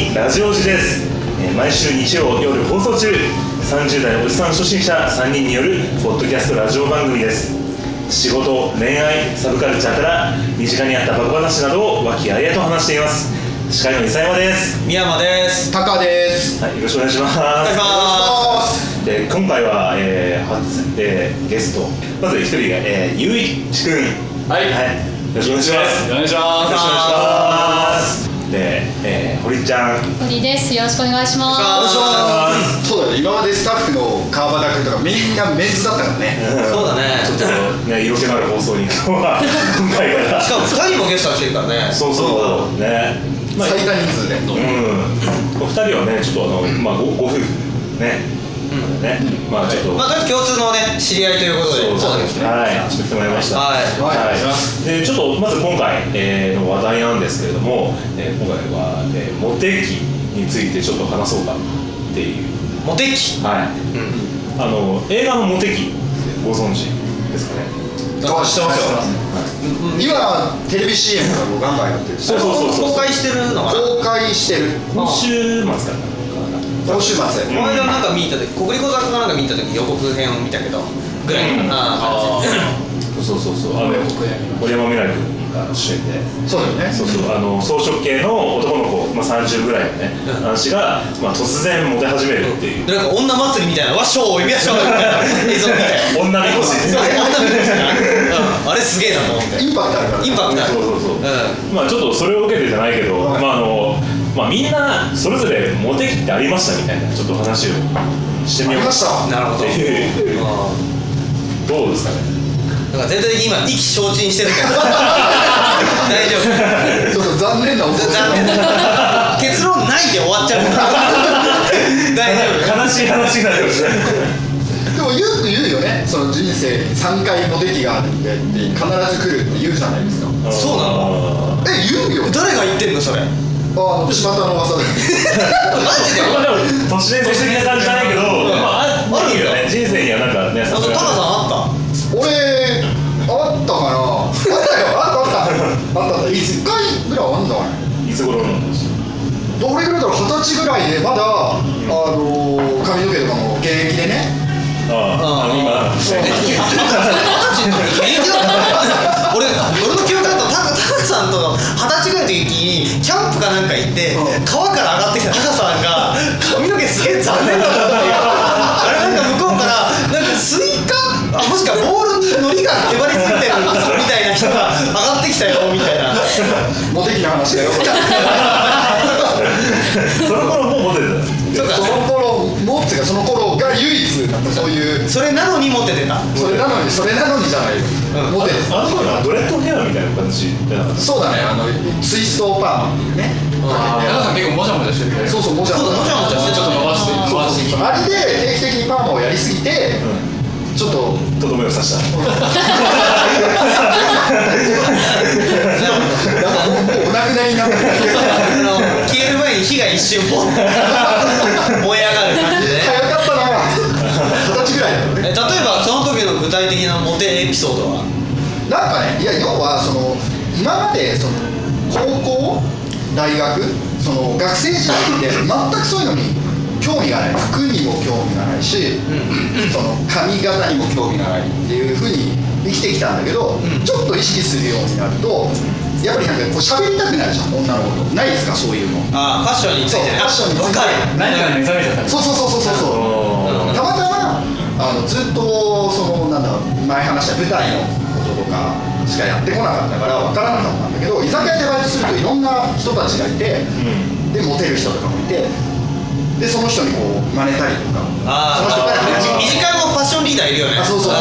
組ラジオジです。毎週日曜夜放送中、30代おじさん初心者3人によるポッドキャストラジオ番組です。仕事、恋愛、サブカルチャーから身近にあったバカ話などを和気あいあいと話しています。司会の伊佐山です。 宮山です。 タカです。 はい、よろしくお願いします。 お願いします。 で今回は、初、ゲスト、まず一人が、ゆういちくん。 はい、 よろしくお願いします。 お願いします。 よろしくお願いします。で、堀ちゃん。 堀です。よろしくお願いします。 そうだね、今までスタッフの川端君とかみんなメンズだったからね。 そうだね。 ちょっとね、色気のある放送に今回からしかも2人もゲストが来てるからね。 そうそうね、 最多人数で。 お二人はね、ちょっとご夫婦ね。ね、ちょっととりあえず共通のね、知り合いということで。 そうですね。はい、ちょっと来てもらいました。 はい。 で、ちょっとまず今回の話題なんですけれども、今回はモテ期についてちょっと話そうかっていう。 モテ期。 はい。映画のモテ期ご存知ですかね。 知ってますよ。今テレビ CM とかもガンガンやってる。 そう。 公開してるのかな。 公開してる。 今週末かな。 今週末。 この間なんか見た時、国立小坂かなんか見た時予告編を見たけどぐらいかな。 そう森山未來君が主演で。 そうだよね。 草食系の男の子、30ぐらいのね、男子が、突然モテ始めるっていう。 なんか女祭りみたいな、わっしょーいみやしょーみたいな映像みたいな。 女みこし。 あれすげえなと思って。 インパクトあるから。 インパクトある。 ちょっとそれを受けてじゃないけど、みんなそれぞれモテ期ってありましたみたいなちょっと話をしてみようか。 なるほど。 どうですかね。 なんか全体的に今意気消沈してるけど大丈夫。 ちょっと残念なお残念な結論ないで終わっちゃう大丈夫。 悲しい話になってますね。 でもよく言うよね、その人生に3回モテ期があるんでって必ず来るって言うじゃないですか。 そうなの？ 言うよ。 誰が言ってんのそれ？ 巷の噂で。 マジで？ 都市伝説的な感じじゃないけど、あるよね。人生にはなんかね。 タカさんあった？ 俺あったかな。あったよ。1回ぐらいあんだね。 いつ頃なんですか？ どれぐらいだろう。20歳ぐらいでまだ髪の毛とかも現役でね。 今 20歳の時現役だったの？俺の記憶だとタカさんと20歳ぐらいの時にキャンプかなんか行って川から上がってきたタカさんが髪の毛すげえ残念だったっていう。あれなんか向こうからなんかスイカもしくはボールに海苔がへばりついてるみたいな人が上がってきたよみたいな。 モテ期の話だよ。 その頃もうモテてた。 その頃もっていうか、その頃が唯一なんかそういう。 それなのにモテてた。 それなのにじゃないよ。モテてた。 ドレッドヘアみたいな感じでなかった？ そうだね、ツイストパーマっていうね。 皆さん結構もじゃもじゃしてるけど。 そうもじゃもじゃしてちょっと伸ばしてあれで定期的にパーマをやりすぎて、ちょっととどめを刺した。 なんかもうお亡くなりになった消える前に火が一瞬ポン燃え上がる感じでね。 早かったな。20歳ぐらいだよね。 例えばその時の具体的なモテエピソードは？ なんかね、要は今まで高校大学学生時代って全くそういうのに興味がない。服にも興味がないし、髪型にも興味がないっていう風に生きてきたんだけど、ちょっと意識するようになるとやっぱりなんか喋りたくなるじゃん、女の子と。ないですか、そういうの。 ファッションについてね。 ファッションについて分かる。 何かに目覚めちゃった。 そうたまたまずっと前話した舞台のこととかしかやってこなかったから分からなかったんだけど、居酒屋でバイトするといろんな人たちがいて、でモテる人とかもいて、でその人にこう真似たりとか、その人から身近のファッションリーダーいるよね。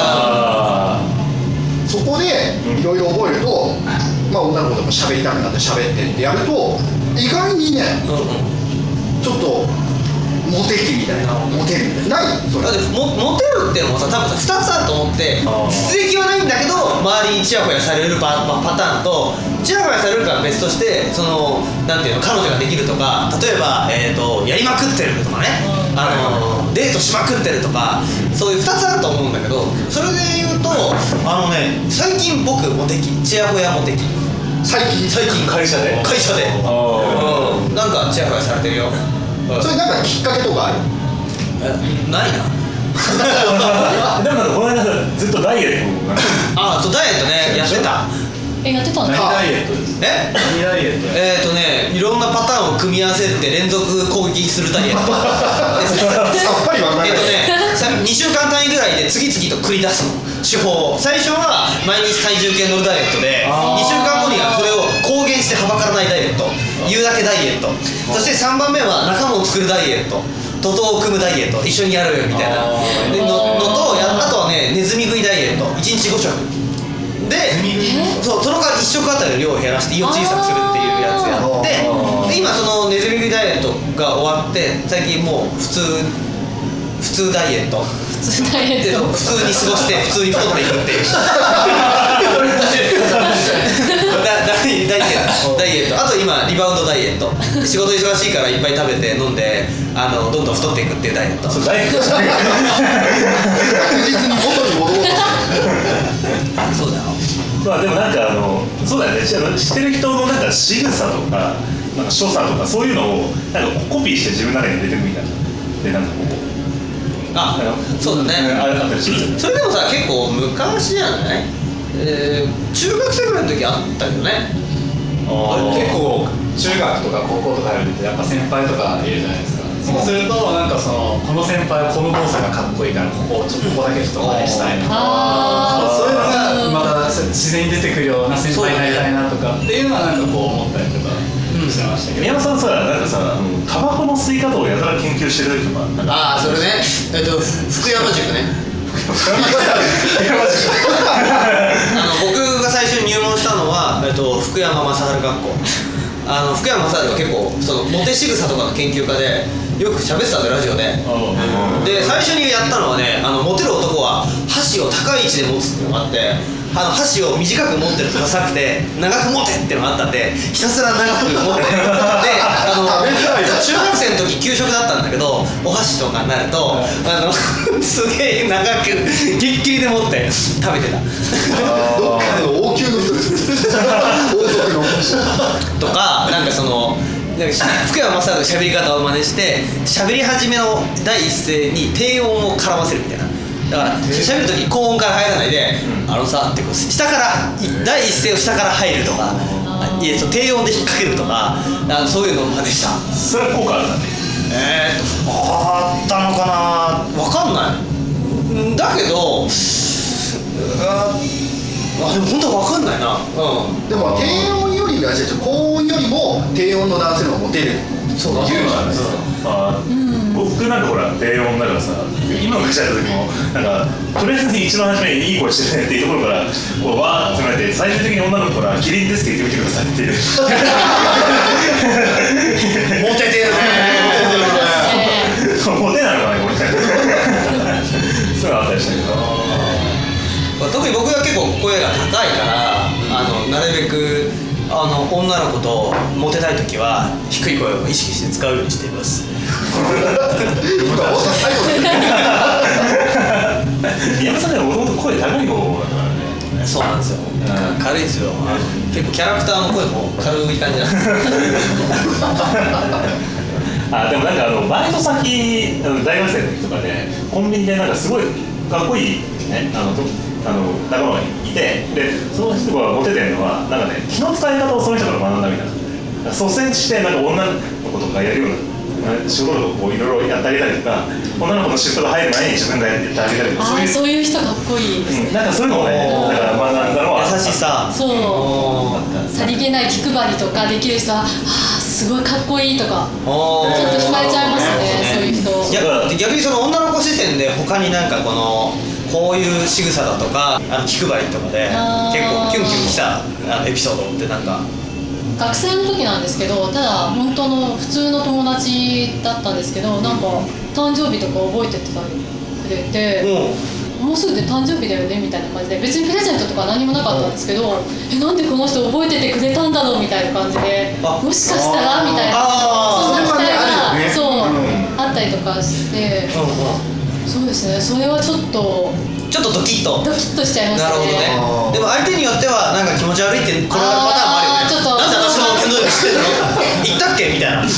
そこでいろいろ覚えると、女の子とも喋りたくなって喋ってってやると意外にね、ちょっとモテ期みたいな、モテるみたいな。ない？それだってモテるっていうのもさ、多分2つあると思って、実益はないんだけど周りにチヤホヤされるパターンと、チヤホヤされるかは別として、なんていうの、彼女ができるとか、例えば、やりまくってるとかね、デートしまくってるとか、そういう2つあると思うんだけど、それで言うと最近僕モテ期、チヤホヤモテ期最近会社でなんかチヤホヤされてるよ。 それなんかきっかけとかある？ ないな。 でもなんかこの間ずっとダイエットああ、そうダイエットねやってた。 やってたんです何か？ ダイエットですか？ え？ 何ダイエットいろんなパターンを組み合わせて連続攻撃するダイエットですね。 さっぱりわからない。 2週間単位ぐらいで次々と繰り出すの手法を。最初は毎日体重計乗るダイエットで、2週間後にはそれを公言してはばからないダイエット、言うだけダイエット、そして3番目は仲間を作るダイエット、徒党を組むダイエット、一緒にやろうよみたいなのと、あとはねネズミ食いダイエット、1日5食で、そうその代わり1食あたりの量を減らして胃を小さくするっていうやつやって、で今そのネズミ食いダイエットが終わって最近もう普通ダイエット、 普通ダイエット。 普通に過ごして普通に太っていくっていうダイエット。あと今リバウンドダイエット、仕事忙しいからいっぱい食べて飲んでどんどん太っていくっていうダイエット。 そうダイエットじゃない確実に元に戻ろうとしてる。 そうだよ。 まあでもなんかそうだよね、知ってる人のなんか仕草とかなんか所作とかそういうのをなんかコピーして自分の中に入れていくみたいなでなんかこうそうだね。 あったりする。 それでもさ結構昔じゃない？中学生ぐらいの時あったけどね。 結構中学とか高校とかやるとやっぱ先輩とかいるじゃないですか。そうするとなんかこの先輩はこの動作がかっこいいからここだけちょっと真似したいなとか、そういうのがまた自然に出てくるような先輩になりたいなとかっていうのはなんかこう思ったりとかしてましたけど。 宮本さんさなんかさタバコの吸い方をやたら研究してる時とかなんかそれね、福山塾ね。僕が最初に入門したのは、福山雅治学校。福山雅治は結構モテ仕草とかの研究家でよく喋ってたんでラジオで。で最初にやったのはね、モテる男は箸を高い位置で持つっていうのがあって、箸を短く持ってるとダサくて長く持てっていうのがあったんでひたすら長く持ってで中学生の時給食だったんだけどお箸とかになるとすげえ長くギリギリで持って食べてた。 どっかの王宮の人です王族のとかなんか福山雅治の喋り方を真似して喋り始めの第一声に低音を絡ませるみたいな。だから喋る時高音から入らないでってこう下から第一声を下から入るとか低音で引っ掛けるとかそういうのを真似した。 それは効果あるんだね。 あったのかな分かんないだけどでも本当は分かんないな。 でも低音よりは高音よりも低音の男性の方がモテる。 そうだ言うじゃないですか。 僕なんかほら低音だからさ今の会社やった時もなんかとりあえずに一番初めにいい声してねっていうところからこうわーって詰めて最終的に女の子からキリンですって言ってみてくださいっていうモテてるねモテなのかねこれそういうのあったりしたけど特に僕は結構声が高いからなるべく女の子とモテたいときは低い声を意識して使うようにしています。 今最後ですね。 宮本さんねもともと声高い方だからね。 そうなんですよ。軽いですよ。結構キャラクターの声も軽い感じなんです。 でもなんかバイト先大学生の時とかでコンビニでなんかすごいかっこいいね仲間がいてでその人がモテてるのはなんかね気の使い方をその人から学んだみたいな。率先してなんか女の子とかやるような仕事をこういろいろやってあげたりとか女の子のシフトが入る前に自分がやってあげたりとかそういう人かっこいいですね。 なんかそういうのをねだから学んだのは優しさ。 そうさりげない気配りとかできる人はすごいかっこいいとかちょっと惹かれちゃいますねそういう人。 逆にその女の子視点で他になんかこういう仕草だとか気配りとかで結構キュンキュンしたエピソードってなんか。 学生の時なんですけどただ本当の普通の友達だったんですけどなんか誕生日とか覚えててくれて、もうすぐで誕生日だよねみたいな感じで別にプレゼントとか何もなかったんですけどなんでこの人覚えててくれたんだろうみたいな感じでもしかしたらみたいなそんな期待があったりとかしてそうですねそれはちょっとドキッとしちゃいましたね。 なるほどね。でも相手によってはなんか気持ち悪いって転がるパターンもあるよね。 知ってんの言ったっけみたいな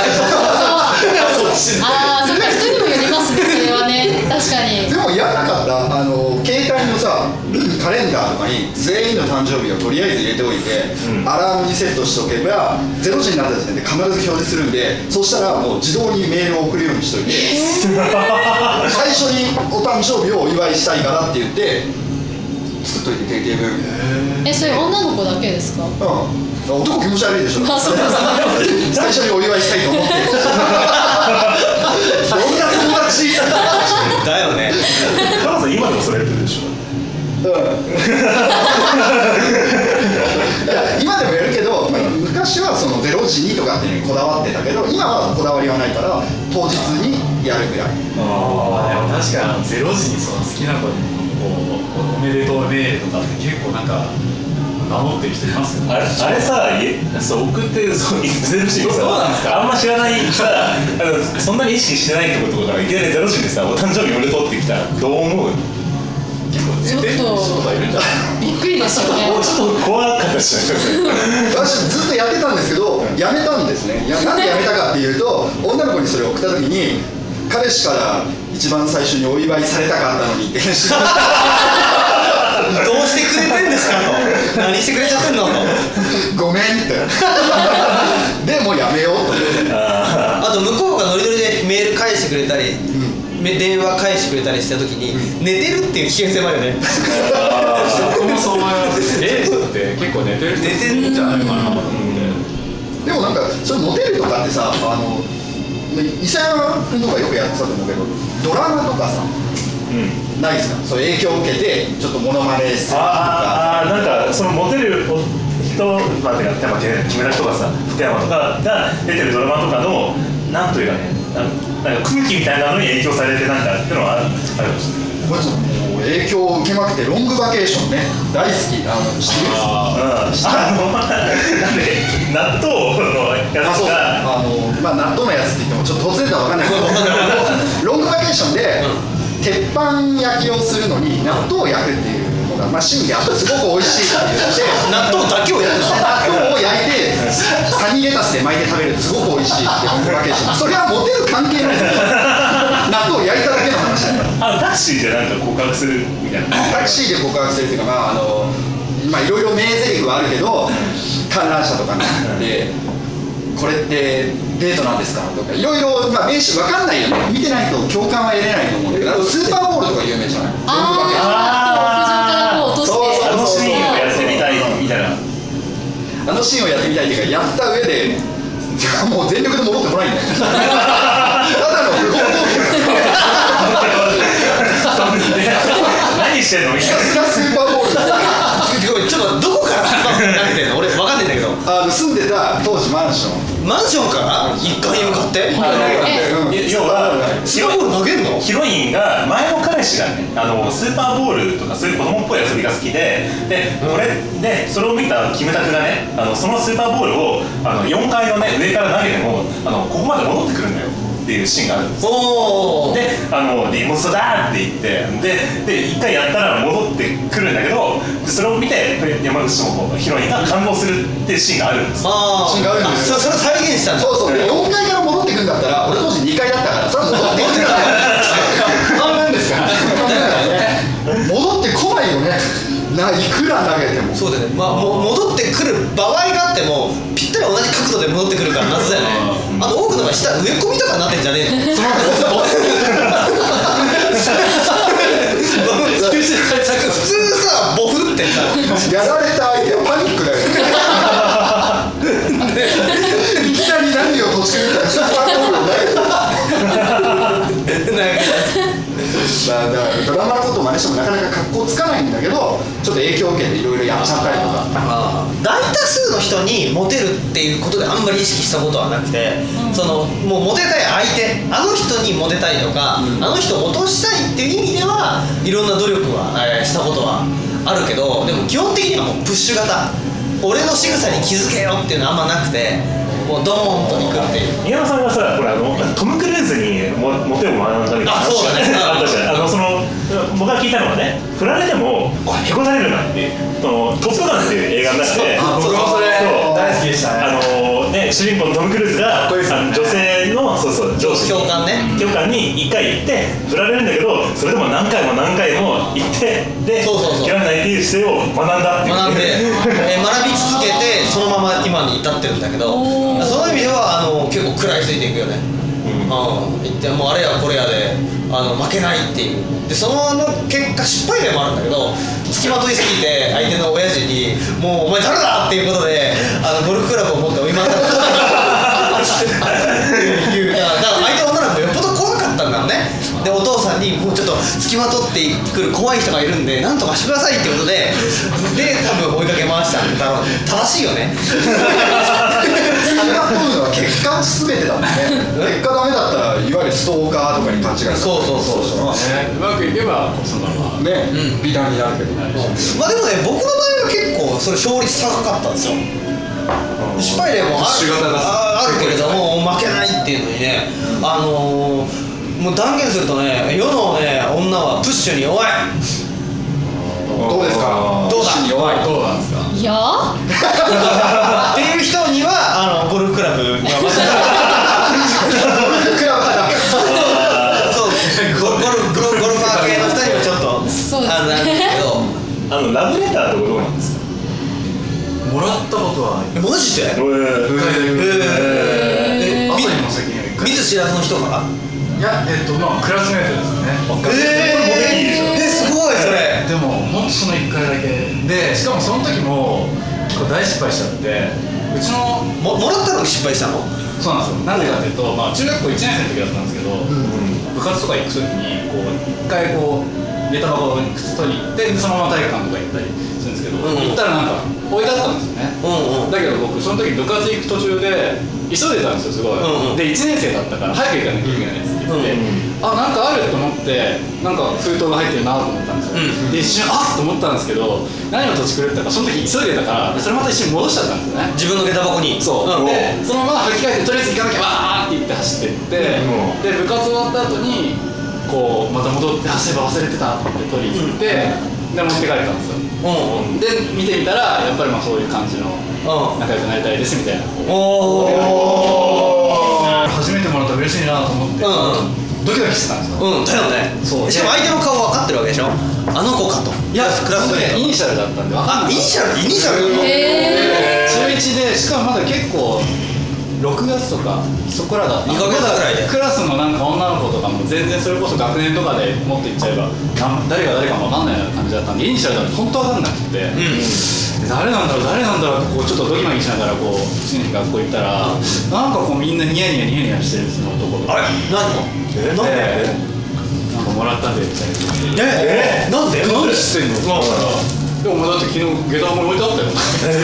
ああ、それは人にもよりますね、それはね。確かに。 でもやらなかった？携帯のさカレンダーとかに全員の誕生日をとりあえず入れておいて、アラームにセットしておけば0時になった時点で必ず表示するんで、そうしたらもう自動にメールを送るようにしといて最初にお誕生日をお祝いしたいからって言って作っといて、定型文。 それ女の子だけですか？ 男気持ち悪いでしょ。 まあそうですね。 最初にお祝いしたいと思ってどんな友達だよね。 カナさん今でもそれやってるでしょ。 いや今でもやるけど、昔はその0時にとかっていうのにこだわってたけど、今はこだわりはないから当日にやるぐらい。 でも確かに0時にその好きな子にこうおめでとうメールとかって結構なんか名乗ってる人いますよね。 あれさ、そう送ってそう言ってるしさ、 どうなんですか？ あんま知らないさ、そんなに意識してないってことからいきなり0時にさ、お誕生日おめでとうってきたらどう思う？ 結構寝てる人とかいるんじゃない？ びっくりですよね。 もうちょっと怖かったし私ずっとやってたんですけど、やめたんですね。なんでやめたかっていうと、女の子にそれを送った時に彼氏から一番最初にお祝いされたかったのにって返信がどうしてくれてんですかと、何してくれちゃってんのとごめんってでもうやめようと思って。 あと向こうがノリノリでメール返してくれたり、電話返してくれたりした時に、寝てるっていう危険性もあるよね。 僕もそう思います。って結構寝てる人いるんじゃないかなと思って。 でもなんかそれモテるとかってさ、伊勢山君とかよくやってたと思うけど、ドラマとかさ、ないですか？そういう影響を受けてちょっとモノマネするとか。 なんかそのモテる人、まあ、木村とかさ、福山とかが出てるドラマとかのなんというかね、なんか空気みたいなのに影響されてなんかっていうのはあるかもしれない。 これもう影響を受けまくって、ロングバケーションね、大好き。知ってる？ なんで納豆のやつが納豆のやつって言ってもちょっと突然とは分かんないけどロングバケーションで鉄板焼きをするのに納豆を焼くっていうのが趣味であって、すごく美味しいって言って納豆だけをやるの？ 納豆を焼いてサニーレタスで巻いて食べるとすごく美味しいってロングバケーション。それはモテる関係ない納豆を焼いただけの話だから。 タクシーでなんか告白するみたいな。 タクシーで告白するっていうか、いろいろ名台詞はあるけど、観覧車とかでこれってデートなんですかとかいろいろ名詞分かんないよね。見てないと共感は得れないと思うんだけど、スーパーボールとか有名じゃない？ ああ、屋上からこう落として。 あのシーンをやってみたいみたいな。 あのシーンをやってみたいっていうか、やった上でもう全力で戻ってこないんだよただの不合同何してんのみたいな。 さすがスーパーボールだちょっとどこから投げてんの？俺分かんないんだけど。 住んでた当時マンションから1階に向かって要はスーパーボール投げんの？ ヒロインが前の彼氏がね、スーパーボールとかそういう子供っぽい遊びが好きで、それを見たキムタクがね、そのスーパーボールを4階のね上から投げてもここまで戻ってくるんだよっていうシーンがあるんですよ。でリモストだって言ってで1回やったら戻ってくるんだけど、それを見て山口智子ヒロインが感動するっていうシーンがあるんですよ。 シーンがあるんですよ。 それ再現したんだ。 そうで4階から戻ってくるんだったら、俺当時2階だったからそれは戻ってくる半分ですから戻ってこないよね、いくら投げても。 そうだよね、戻ってくる場合があってもぴったり同じ角度で戻ってくるから謎だよね。あと多くの場合下植え込みとかになってんじゃねえの？普通さボフってさやられた相手はパニックだよいきなり何をとちくみたいなスーパーボールを投げてだからドラマのことを真似してもなかなか格好つかないんだけど、ちょっと影響を受けていろいろやっちゃったりとか。 大多数の人にモテるっていうことであんまり意識したことはなくて、もうモテたい相手、あの人にモテたいとか、あの人を落としたいっていう意味ではいろんな努力は、したことはあるけど、でも基本的にはもうプッシュ型俺の仕草に気づけよっていうのはあんまなくて、もうドーンと行くっていう。 宮山さんがさ、これトム・クルーズにモテを学んだみたいなそうだね。 あったじゃん。僕が聞いたのはね、振られてもへこたれるなっていう、トップガンっていう映画の中で、 僕もそれ大好きでしたね。 主人公のトム・クルーズが女性の上司教官に1回行って振られるんだけど、それでも何回も何回も行ってで切らないっていう姿勢を学んだっていう。 学んで学び続けてそのまま今に至ってるんだけど、その意味では結構食らいついていくよね。言ってもうあれやこれやで負けないっていう。でその結果失敗例もあるんだけど、付きまといすぎて相手の親父に「もうお前誰だ!」っていうことでゴルフクラブを持って追い回されたっていう。だから相手の女の子よっぽど怖かったんだろうね。でお父さんにもうちょっと付きまとってくる怖い人がいるんでなんとかしてくださいっていうことで多分追いかけ回したんだろうね。正しいよね。 結果全てだもんね。結果ダメだったらいわゆるストーカーとかに勘違いする。 そううまくいけばそのままね、美談になるけどね。 まあでもね、僕の場合は結構それ勝率高かったんですよ。失敗例もあるけれども負けないっていうのにね、もう断言するとね、世のね女はプッシュに弱い。 どうですか。 どうだ。 プッシュに弱い。 どうなんですか。 いやっていう人にはゴルフクラブがクラブだ。 そうゴルファー系の人にはちょっとそうですねなんですけど、 ラブレターとかどうなんですか。 もらったことはマジで？ 朝にも先には1回。 見ず知らずの人から？ いやまあクラスメートですね。 すごいそれ。 でも本当その1回だけで、しかもその時も結構大失敗しちゃって、うちのもらったのに失敗したの？ そうなんですよ。なんでかっていうと、まあ中学校1年生の時だったんですけど、部活とか行く時に1回下駄箱に靴取り行ってそのまま体育館とか行ったりするんですけど、行ったらなんか置いてあったんですよね。だけど僕その時部活行く途中で急いでたんですよ、すごい。で1年生だったから早く行かなきゃいけないですって言って、なんかあると思ってなんか封筒が入ってるなと思ったんですよ。で一瞬と思ったんですけど、何を土地狂ったかその時急いでたからそれまた一瞬戻しちゃったんですよね、 自分の下駄箱に。 そうでそのまま履き替えてとりあえず行かなきゃわーって言って走ってって、で部活終わった後にまた戻ってそういえば忘れてたと思って取りに行って、で持って帰ったんですよ。で見てみたらやっぱりまあそういう感じの仲良くなりたいですみたいな。初めてもらったら嬉しいなと思ってドキドキしてたんですよ。 だよね。 そうしかも相手の顔分かってるわけでしょ、あの子かと。 いやクラスメートイニシャルだったんで分かんない。 イニシャル中1で、しかもまだ結構6月とかそこらだった。 2ヶ月ぐらいでクラスのなんか女の子とかも全然それこそ学年とかで持っていっちゃえば誰が誰かも分かんないような感じだったんで、イニシャルだと本当分かんなくて、誰なんだろうってちょっとドキマキしながら次の日学校行ったらなんかみんなニヤニヤしてるその男とか。 あれ何が？ なんかもらったんでみたいな。 なんで知ってんの？でもお前だって昨日下駄箱に置いてあったよ。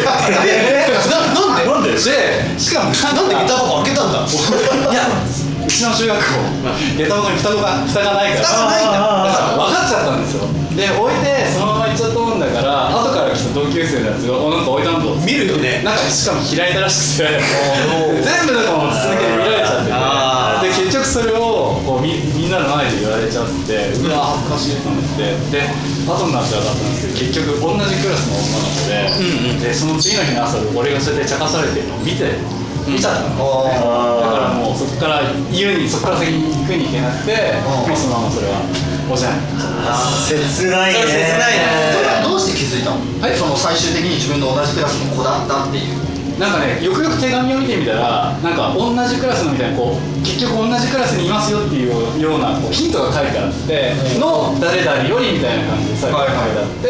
なんでしかもなんで下駄箱開けたんだ。 いやうちの中学校下駄箱に蓋がないから、だから分かっちゃったんですよ。で置いてそのまま行っちゃったもんだから、後から来た同級生のやつがなんか置いたんだ見るよね。 なんかしかも開いたらしくて全部なんかもう筒抜けで見られちゃってて、で結局それをみんなの前で言われちゃって、うわ恥ずかしいと思って、で後になって分かったんですけど、結局同じクラスの女の子で、でその次の日の朝俺がそれで茶化されてるのを見ちゃったんですね。だからもうそこから先に行くに行けなくて、もうそのままそれはおじゃんになっちゃった。 切ないね。 それはどうして気づいたの？その最終的に自分の同じクラスの子だったっていう。 なんかね、よくよく手紙を見てみたら、なんか同じクラスのみたいな結局同じクラスにいますよっていうようなヒントが書いてあっての誰々よりみたいな感じで最後に書いてあって、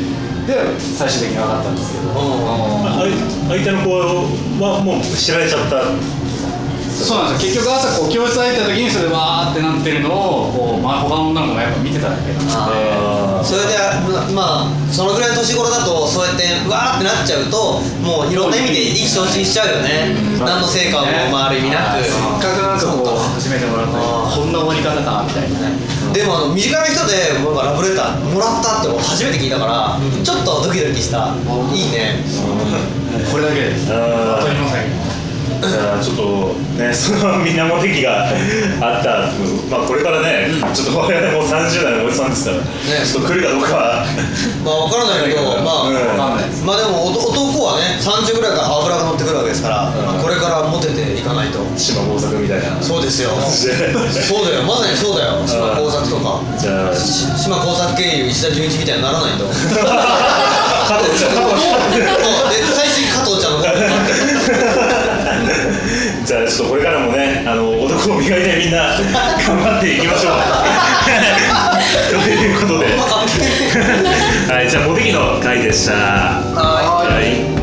で最終的に分かったんですけど、 相手の子はもう知られちゃった。 そうなんですよ。結局朝教室入った時にそれわーってなってるのを他の女の子もやっぱ見てただけなんで、 それでまあそのぐらいの年頃だとそうやってわーってなっちゃうともういろんな意味で意気消沈しちゃうよね。何の成果もある意味なく、 せっかくなんか初めてもらったのにこんな終わり方かみたいなね。 でも身近な人でなんかラブレターもらったって初めて聞いたから、ちょっとドキドキした。いいね。 これだけです。 あと今さじゃあちょっとね、そのみんなモテ期があった、まあこれからね、ちょっと我々もう30代のおじさんですから、ちょっと来るかどうかはまあ分からないけど、まあでも男はね30ぐらいから脂が乗ってくるわけですから、これからモテていかないと。 島耕作みたいな。 そうですよ。そうだよ、まさにそうだよ。島耕作とか。 じゃあ島耕作経由石田純一みたいにならないと。 加藤ちゃん、 最新加藤ちゃんの方じゃあちょっとこれからもね、男を磨いてみんな頑張っていきましょうということではい、じゃあモテ期の回でした。 はい。